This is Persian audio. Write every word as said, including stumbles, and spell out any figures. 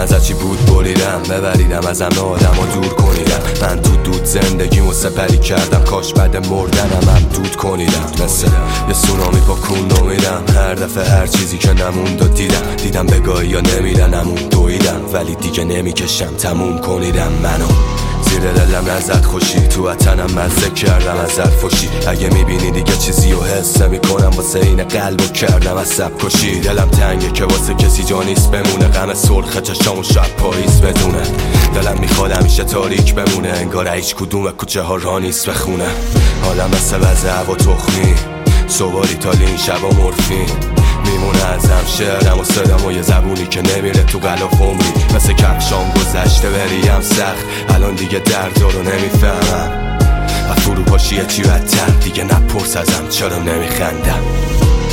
از چی بود بریدم، ببریدم ازم آدم و دور کنیدم. من دود دود زندگیمو سپری کردم، کاش بعد مردنم هم دود کنیدم. مثل یه سونامی با کون نمیدم، هر دفعه هر چیزی که نموند و دیدم دیدم بگاهی یا نمیدنم اون دویدم، ولی دیگه نمیکشم تموم کنیدم. منو زیر دلم نزد خوشی، تو وطنم مزه کردم از حرفوشی. اگه میبینی دیگه چیزی رو حس میکنم، واسه این قلبو کردم از سب کشی. دلم تنگه که واسه کسی جا نیست بمونه، غم سرخ چشام و شب پاییز بدونه. دلم میخواد همیشه تاریک بمونه، انگار هیچ کدوم کوچه ها را نیست بخونه. حالم مثل وضع هوا تخمی، صبح ریتالین شبا مورفین. میمونه ازم شعرم و صدام و یه زبونی که نمیره تو غلاف عمری. مثل کفشام گذشته بریم سخت، الان دیگه درد رو نمیفهمم. و فروپاشی چی بدتر، دیگه نپرس ازم چرا نمیخندم.